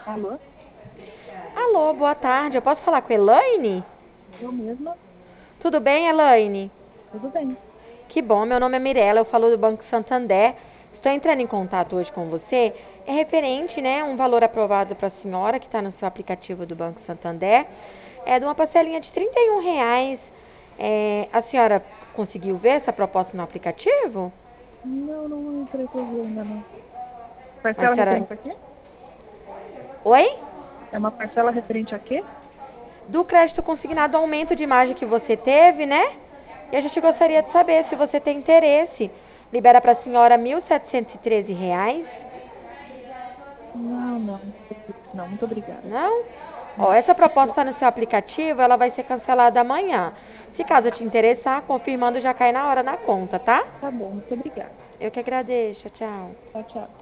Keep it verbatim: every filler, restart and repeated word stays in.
Alô? Alô, boa tarde. Eu posso falar com a Elaine? Eu mesma? Tudo bem, Elaine? Tudo bem. Que bom, meu nome é Mirella, eu falo do Banco Santander. Estou entrando em contato hoje com você. É referente, né, um valor aprovado para a senhora que está no seu aplicativo do Banco Santander. É de uma parcelinha de trinta e um reais. É, a senhora conseguiu ver essa proposta no aplicativo? Não, não entrei pra ver ainda não. A Parcela senhora... referente a quê? Oi? É uma parcela referente a quê? Do crédito consignado, ao aumento de margem que você teve, né? E a gente gostaria de saber se você tem interesse. Libera para a senhora mil setecentos e treze reais. Não, não, não tem interesse não. Muito obrigada. Não? Ó, Não. essa proposta está no seu aplicativo, ela vai ser cancelada amanhã. Se caso te interessar, confirmando já cai na hora na conta, tá? Tá bom, muito obrigada. Eu que agradeço. Tchau. Tchau, tchau.